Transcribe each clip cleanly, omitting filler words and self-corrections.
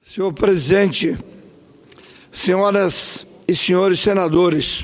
Senhor presidente, senhoras e senhores senadores,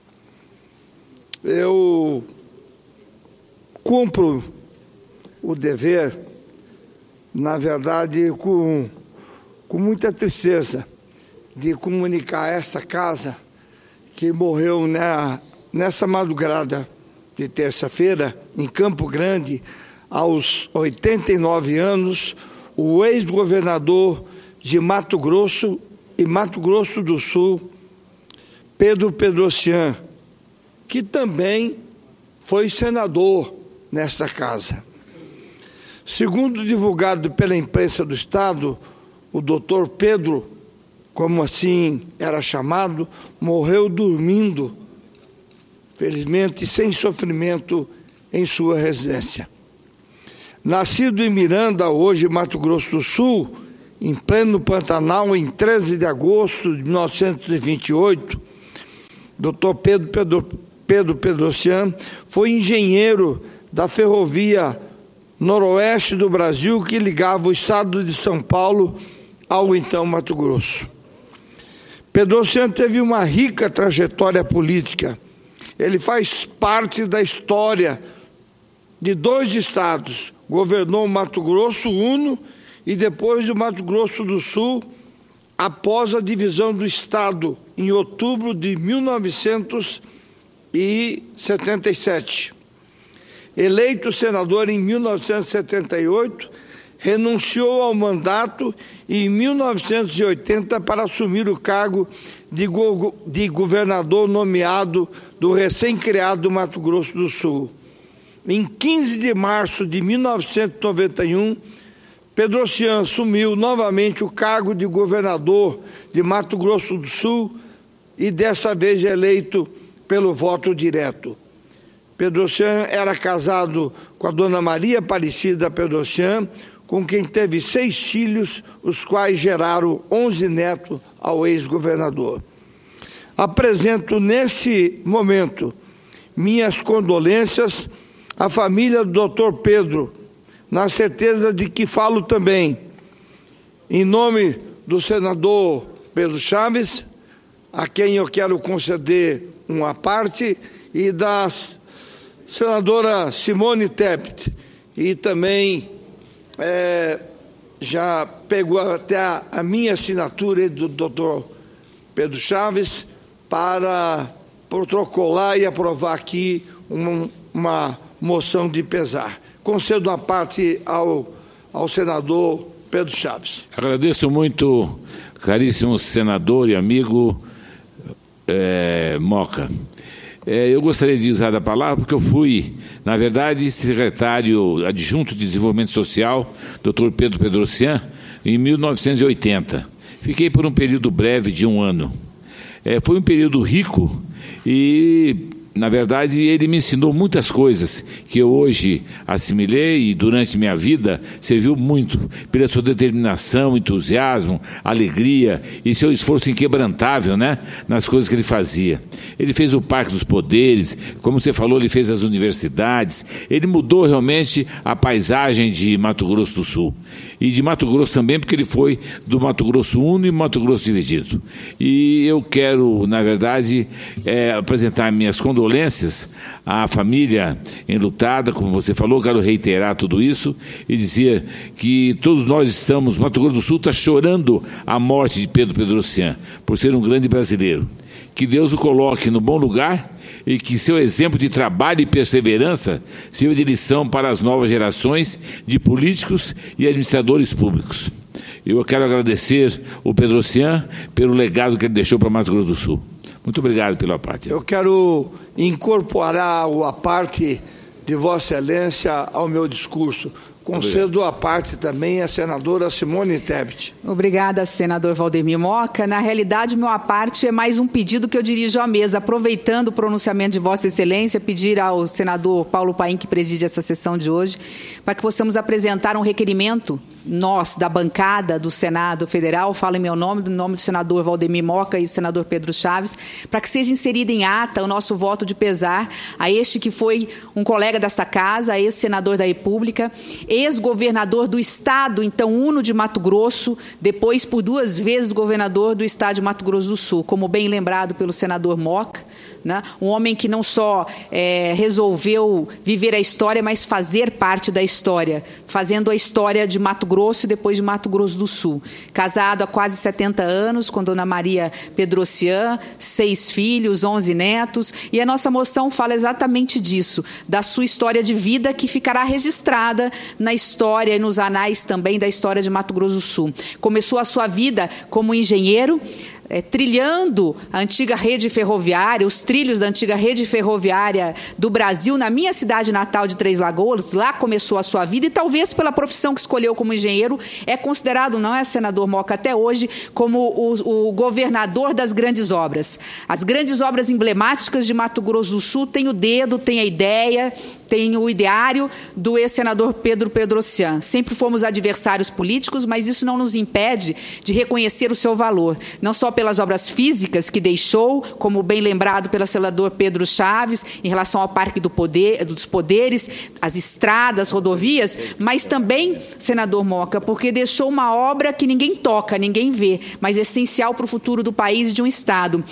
eu cumpro o dever, na verdade, com muita tristeza, de comunicar a esta casa que morreu nessa madrugada de terça-feira, em Campo Grande, aos 89 anos, o ex-governador de Mato Grosso e Mato Grosso do Sul, Pedro Pedrocian, que também foi senador nesta casa. Segundo divulgado pela imprensa do Estado, o doutor Pedro, como assim era chamado, morreu dormindo, felizmente sem sofrimento, em sua residência. Nascido em Miranda, hoje Mato Grosso do Sul, em pleno Pantanal, em 13 de agosto de 1928, Dr. Pedro Pedrocian foi engenheiro da ferrovia noroeste do Brasil que ligava o estado de São Paulo ao então Mato Grosso. Pedrocian teve uma rica trajetória política. Ele faz parte da história de 2 estados. Governou o Mato Grosso Uno e depois o Mato Grosso do Sul, após a divisão do estado em outubro de 1977. Eleito senador em 1978, renunciou ao mandato em 1980 para assumir o cargo de governador nomeado do recém-criado Mato Grosso do Sul. Em 15 de março de 1991, Pedrocian assumiu novamente o cargo de governador de Mato Grosso do Sul e desta vez eleito pelo voto direto. Pedrocian era casado com a dona Maria Aparecida Pedrocian, com quem teve 6 filhos, os quais geraram 11 netos ao ex-governador. Apresento nesse momento minhas condolências à família do Dr. Pedro, na certeza de que falo também em nome do senador Pedro Chaves, a quem eu quero conceder uma parte, e da senadora Simone Tebet, e também já pegou até a minha assinatura do doutor Pedro Chaves para protocolar e aprovar aqui uma moção de pesar. Concedo a parte ao senador Pedro Chaves. Agradeço muito, caríssimo senador e amigo Moca. Eu gostaria de usar a palavra porque eu fui, na verdade, secretário adjunto de Desenvolvimento Social, Dr. Pedro Pedrocian, em 1980. Fiquei por um período breve de 1 ano. Foi um período rico e, na verdade, ele me ensinou muitas coisas que eu hoje assimilei e durante minha vida serviu muito pela sua determinação, entusiasmo, alegria e seu esforço inquebrantável, nas coisas que ele fazia. Ele fez o Parque dos Poderes, como você falou, ele fez as universidades, ele mudou realmente a paisagem de Mato Grosso do Sul. E de Mato Grosso também, porque ele foi do Mato Grosso Uno e Mato Grosso Dividido. E eu quero, na verdade, apresentar minhas condolências à família enlutada, como você falou, quero reiterar tudo isso e dizer que todos nós estamos, Mato Grosso do Sul está chorando a morte de Pedro Pedrocian, por ser um grande brasileiro. Que Deus o coloque no bom lugar e que seu exemplo de trabalho e perseverança sirva de lição para as novas gerações de políticos e administradores públicos. Eu quero agradecer o Pedrocian pelo legado que ele deixou para Mato Grosso do Sul. Muito obrigado pela parte. Eu quero incorporar a parte de Vossa Excelência ao meu discurso. Concedo a parte também à senadora Simone Tebet. Obrigada, senador Valdemir Moca. Na realidade, meu aparte é mais um pedido que eu dirijo à mesa. Aproveitando o pronunciamento de Vossa Excelência, pedir ao senador Paulo Paim, que preside essa sessão de hoje, para que possamos apresentar um requerimento nós, da bancada do Senado Federal, falo em meu nome, no nome do senador Valdemir Moca e do senador Pedro Chaves, para que seja inserido em ata o nosso voto de pesar a este que foi um colega desta casa, ex-senador da República, ex-governador do Estado, então uno de Mato Grosso, depois por 2 vezes governador do Estado de Mato Grosso do Sul, como bem lembrado pelo senador Moca, né? Um homem que não só resolveu viver a história, mas fazer parte da história, fazendo a história de Mato Grosso e depois de Mato Grosso do Sul. Casado há quase 70 anos com dona Maria Pedrocian, 6 filhos, 11 netos, e a nossa moção fala exatamente disso, da sua história de vida que ficará registrada na história e nos anais também da história de Mato Grosso do Sul. Começou a sua vida como engenheiro, trilhando a antiga rede ferroviária, os trilhos da antiga rede ferroviária do Brasil, na minha cidade natal de Três Lagoas. Lá começou a sua vida e talvez pela profissão que escolheu como engenheiro, é considerado, não é, senador Moca, até hoje, como o governador das grandes obras. As grandes obras emblemáticas de Mato Grosso do Sul têm o dedo, têm a ideia, tem o ideário do ex-senador Pedro Pedrocian. Sempre fomos adversários políticos, mas isso não nos impede de reconhecer o seu valor, não só pelas obras físicas que deixou, como bem lembrado pelo senador Pedro Chaves, em relação ao Parque dos Poderes, as estradas, rodovias, mas também, senador Moca, porque deixou uma obra que ninguém toca, ninguém vê, mas é essencial para o futuro do país e de um Estado.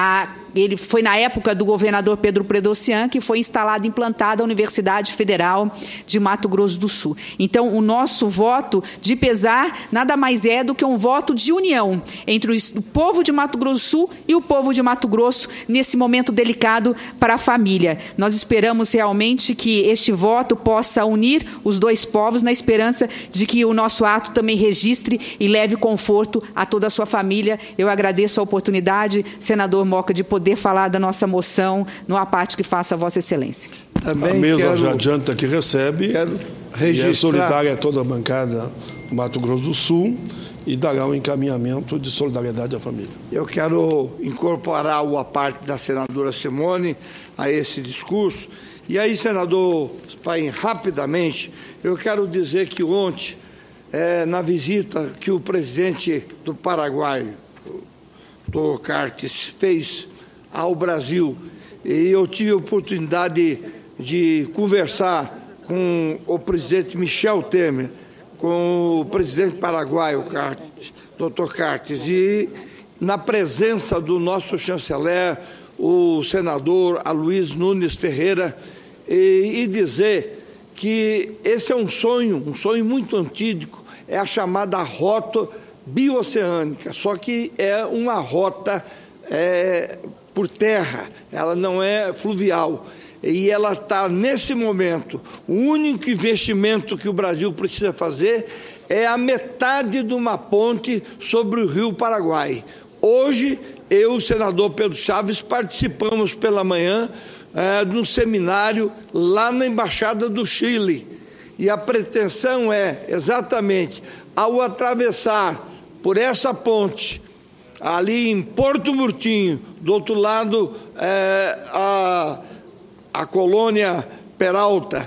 Ele foi na época do governador Pedro Pedrocian que foi instalada e implantada a Universidade Federal de Mato Grosso do Sul. Então, o nosso voto de pesar nada mais é do que um voto de união entre o povo de Mato Grosso do Sul e o povo de Mato Grosso nesse momento delicado para a família. Nós esperamos realmente que este voto possa unir os dois povos, na esperança de que o nosso ato também registre e leve conforto a toda a sua família. Eu agradeço a oportunidade, senador Moca, de poder falar da nossa moção no aparte que faça a Vossa Excelência. Também a mesa já adianta que recebe, e é solidária a toda a bancada do Mato Grosso do Sul e dará um encaminhamento de solidariedade à família. Eu quero incorporar o aparte da senadora Simone a esse discurso. E aí, senador Paim, rapidamente, eu quero dizer que ontem, na visita que o presidente do Paraguai, Dr. Cartes, fez ao Brasil, e eu tive a oportunidade de conversar com o presidente Michel Temer, com o presidente paraguaio, Dr. Cartes, e na presença do nosso chanceler, o senador Aloysio Nunes Ferreira, e dizer que esse é um sonho muito antigo, é a chamada rota bioceânica, só que é uma rota por terra, ela não é fluvial. E ela está, nesse momento, o único investimento que o Brasil precisa fazer é a metade de uma ponte sobre o Rio Paraguai. Hoje, eu e o senador Pedro Chaves participamos pela manhã de um seminário lá na Embaixada do Chile. E a pretensão é, exatamente, ao atravessar por essa ponte, ali em Porto Murtinho, do outro lado a colônia Peralta,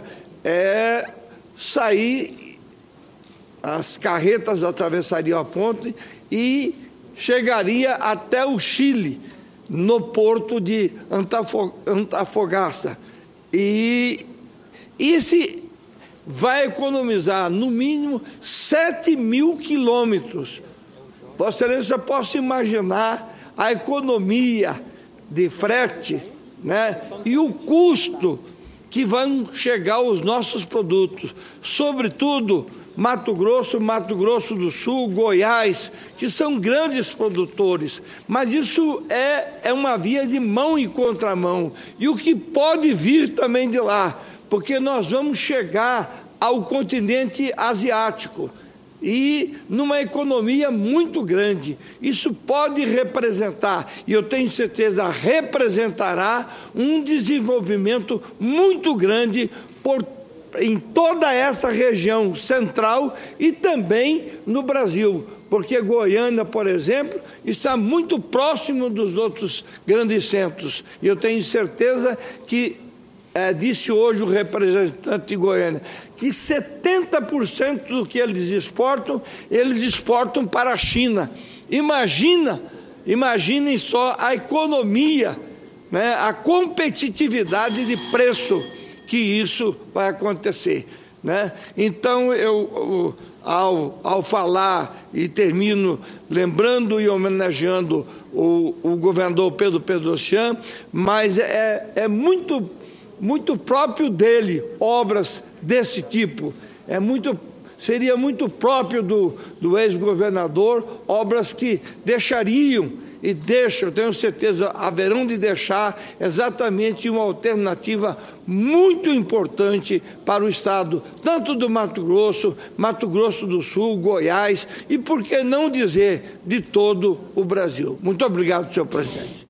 sair, as carretas atravessariam a ponte e chegaria até o Chile, no porto de Antofagasta. E esse vai economizar, no mínimo, 7.000 quilômetros. Vossa Excelência, posso imaginar a economia de frete, né, e o custo que vão chegar os nossos produtos, sobretudo Mato Grosso do Sul, Goiás, que são grandes produtores, mas isso é uma via de mão e contramão, e o que pode vir também de lá, porque nós vamos chegar ao continente asiático, e numa economia muito grande. Isso pode representar, e eu tenho certeza, representará um desenvolvimento muito grande em toda essa região central e também no Brasil, porque Goiânia, por exemplo, está muito próximo dos outros grandes centros, e eu tenho certeza que disse hoje o representante de Goiânia que 70% do que eles exportam para a China. Imaginem só a economia, né, a competitividade de preço que isso vai acontecer, né? Então, eu, ao falar, e termino lembrando e homenageando o governador Pedro Pedrocian, mas é muito próprio dele obras desse tipo. Seria muito próprio do ex-governador obras que deixariam e deixam, tenho certeza, haverão de deixar exatamente uma alternativa muito importante para o estado, tanto do Mato Grosso do Sul, Goiás e, por que não dizer, de todo o Brasil. Muito obrigado, senhor presidente.